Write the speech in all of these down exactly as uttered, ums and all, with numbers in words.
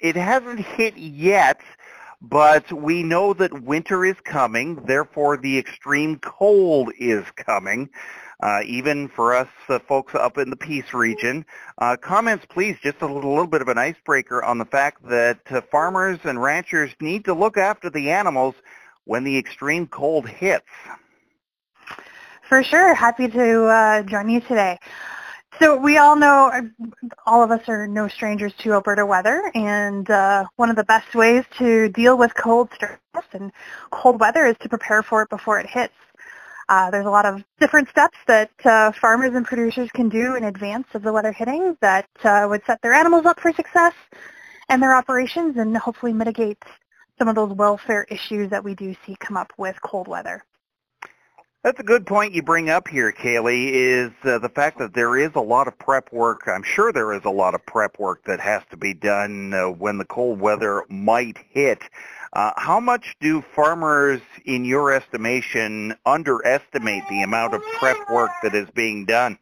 it hasn't hit yet, but we know that winter is coming. Therefore, the extreme cold is coming. Uh, even for us uh, folks up in the Peace region. Uh, comments, please, just a little, little bit of an icebreaker on the fact that uh, farmers and ranchers need to look after the animals when the extreme cold hits. For sure. Happy to uh, join you today. So we all know, all of us are no strangers to Alberta weather, and uh, one of the best ways to deal with cold stress and cold weather is to prepare for it before it hits. Uh, there's a lot of different steps that uh, farmers and producers can do in advance of the weather hitting that uh, would set their animals up for success and their operations and hopefully mitigate some of those welfare issues that we do see come up with cold weather. That's a good point you bring up here, Kaylee, is uh, the fact that there is a lot of prep work. I'm sure there is a lot of prep work that has to be done uh, when the cold weather might hit. Uh, how much do farmers, in your estimation, underestimate the amount of prep work that is being done?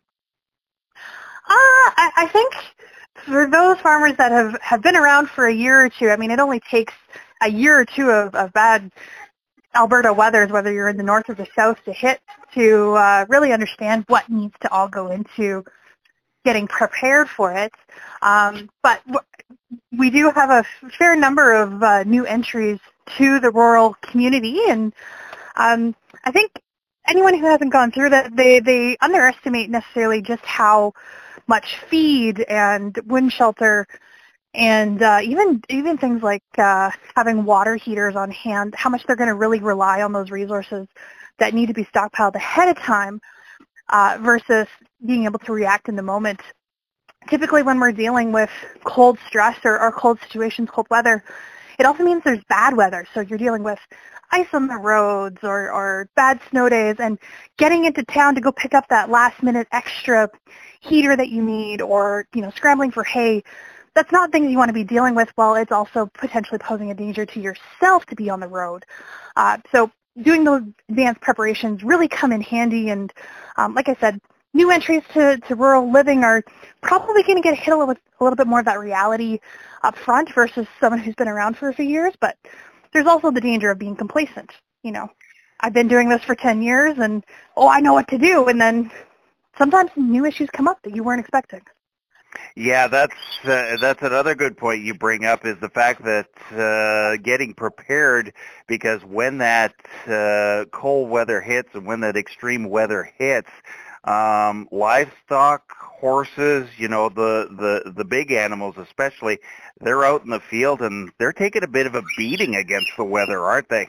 Uh, I, I think for those farmers that have, have been around for a year or two, I mean, it only takes a year or two of, of bad Alberta weathers, whether you're in the north or the south, to hit to uh, really understand what needs to all go into getting prepared for it. Um, but w- we do have a fair number of uh, new entries to the rural community, and um, I think anyone who hasn't gone through that, they, they underestimate necessarily just how much feed and wind shelter and uh, even even things like uh, having water heaters on hand, how much they're going to really rely on those resources that need to be stockpiled ahead of time uh, versus being able to react in the moment. Typically when we're dealing with cold stress or, or cold situations, cold weather, it also means there's bad weather. So you're dealing with ice on the roads or, or bad snow days, and getting into town to go pick up that last minute extra heater that you need, or, you know, scrambling for hay. That's not things you want to be dealing with while it's also potentially posing a danger to yourself to be on the road. Uh, so doing those advanced preparations really come in handy, and um, like I said, new entries to, to rural living are probably going to get hit a little, a little bit more of that reality up front versus someone who's been around for a few years, but there's also the danger of being complacent. You know, I've been doing this for ten years, and, oh, I know what to do, and then sometimes new issues come up that you weren't expecting. Yeah, that's uh, that's another good point you bring up, is the fact that uh, getting prepared, because when that uh, cold weather hits and when that extreme weather hits, um, livestock, horses, you know, the, the, the big animals especially, they're out in the field and they're taking a bit of a beating against the weather, aren't they?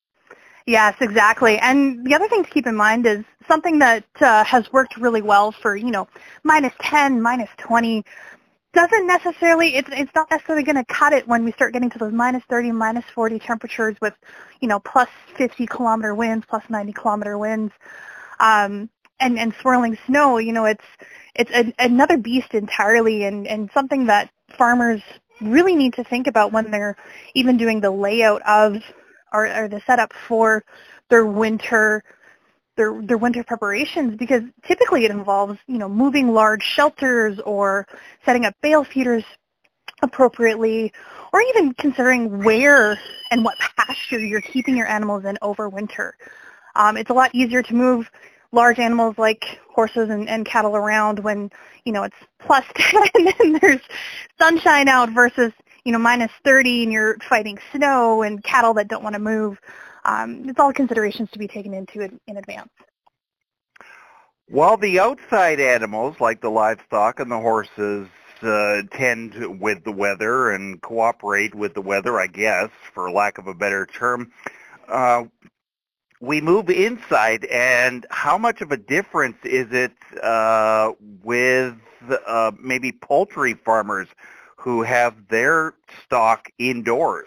Yes, exactly. And the other thing to keep in mind is something that uh, has worked really well for, you know, minus ten, minus twenty, doesn't necessarily, it's, it's not necessarily going to cut it when we start getting to those minus thirty, minus forty temperatures with, you know, plus fifty kilometer winds, plus ninety kilometer winds, um, and, and swirling snow. You know, it's, it's a, another beast entirely, and, and something that farmers really need to think about when they're even doing the layout of Or, or the setup for their winter, their their winter preparations, because typically it involves, you know, moving large shelters or setting up bale feeders appropriately, or even considering where and what pasture you're keeping your animals in over winter. Um, it's a lot easier to move large animals like horses and, and cattle around when, you know, it's plus ten and there's sunshine out versus, you know, minus thirty and you're fighting snow and cattle that don't want to move. Um, it's all considerations to be taken into in, in advance. While the outside animals, like the livestock and the horses, uh, tend to, with the weather and cooperate with the weather, I guess, for lack of a better term, uh, we move inside, and how much of a difference is it uh, with uh, maybe poultry farmers who have their stock indoors?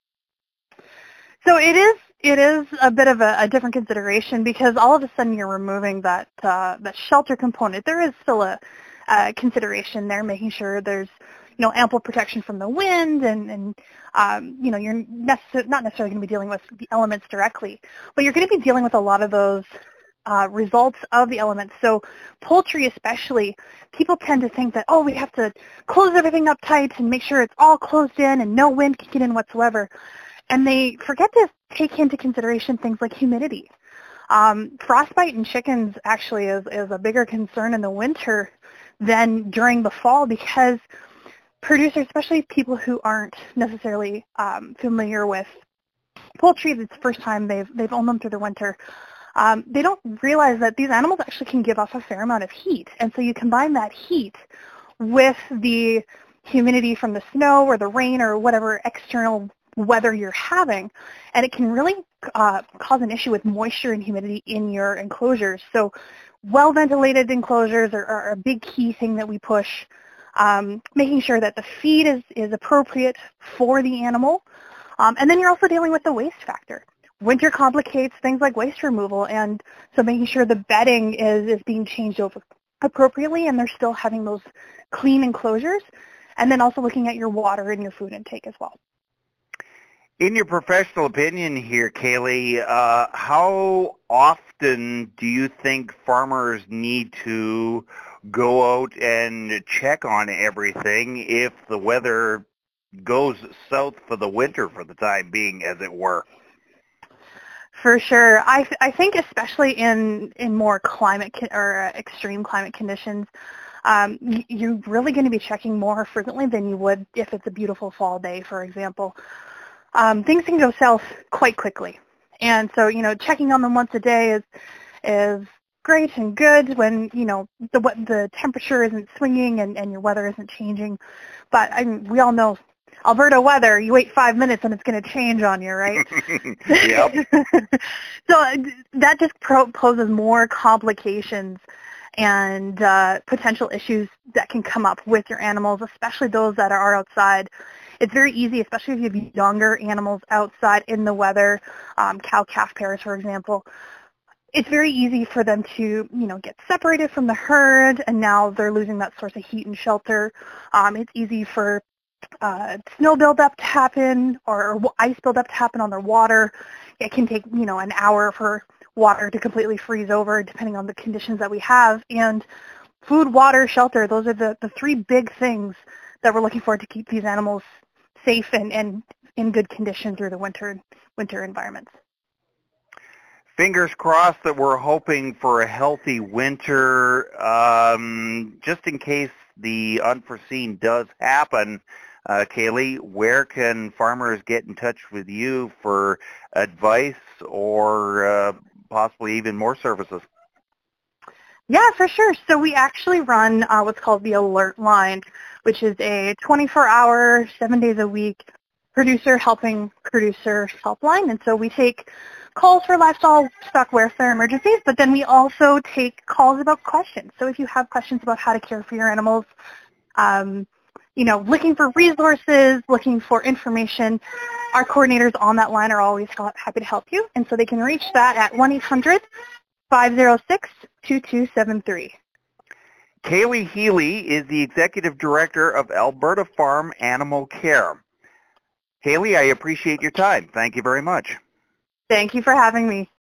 So it is it is a bit of a, a different consideration, because all of a sudden you're removing that uh, that shelter component. There is still a, a consideration there, making sure there's, you know, ample protection from the wind, and, and um, you know, you're necess- not necessarily going to be dealing with the elements directly, but you're going to be dealing with a lot of those uh, results of the elements. So poultry especially, people tend to think that, oh, we have to close everything up tight and make sure it's all closed in and no wind can get in whatsoever. And they forget to take into consideration things like humidity. Um, frostbite in chickens actually is, is a bigger concern in the winter than during the fall, because producers, especially people who aren't necessarily um, familiar with poultry, it's the first time they've, they've owned them through the winter, um, they don't realize that these animals actually can give off a fair amount of heat. And so you combine that heat with the humidity from the snow or the rain or whatever external weather you're having, and it can really uh, cause an issue with moisture and humidity in your enclosures. So well-ventilated enclosures are, are a big key thing that we push, um, making sure that the feed is, is appropriate for the animal. Um, and then you're also dealing with the waste factor. Winter complicates things like waste removal, and so making sure the bedding is, is being changed over appropriately and they're still having those clean enclosures, and then also looking at your water and your food intake as well. In your professional opinion here, Kaylee, uh, how often do you think farmers need to go out and check on everything if the weather goes south for the winter for the time being, as it were? For sure. I, th- I think especially in, in more climate con- or uh, extreme climate conditions, um, y- you're really going to be checking more frequently than you would if it's a beautiful fall day, for example. Um, things can go south quite quickly. And so, you know, checking on them once a day is is great and good when, you know, the the temperature isn't swinging and, and your weather isn't changing. But I mean, we all know Alberta weather, you wait five minutes and it's going to change on you, right? Yep. So uh, that just pro- poses more complications and uh, potential issues that can come up with your animals, especially those that are outside. It's very easy, especially if you have younger animals outside in the weather, um, cow-calf pairs, for example. It's very easy for them to, you know, get separated from the herd, and now they're losing that source of heat and shelter. Um, it's easy for uh, snow buildup to happen or, or ice buildup to happen on their water. It can take, you know, an hour for water to completely freeze over, depending on the conditions that we have. And food, water, shelter, those are the, the three big things that we're looking for to keep these animals safe and, and in good condition through the winter winter environments. Fingers crossed that we're hoping for a healthy winter. Um, just in case the unforeseen does happen, uh, Kaylee, where can farmers get in touch with you for advice or uh, possibly even more services? Yeah, for sure. So we actually run uh, what's called the Alert Line, which is a twenty-four hour, seven days a week producer helping producer helpline. And so we take calls for livestock welfare emergencies, but then we also take calls about questions. So if you have questions about how to care for your animals, um, you know, looking for resources, looking for information, our coordinators on that line are always happy to help you. And so they can reach that at one eight hundred, five oh six, two two seven three. Kaylee Healy is the Executive Director of Alberta Farm Animal Care. Kaylee, I appreciate your time. Thank you very much. Thank you for having me.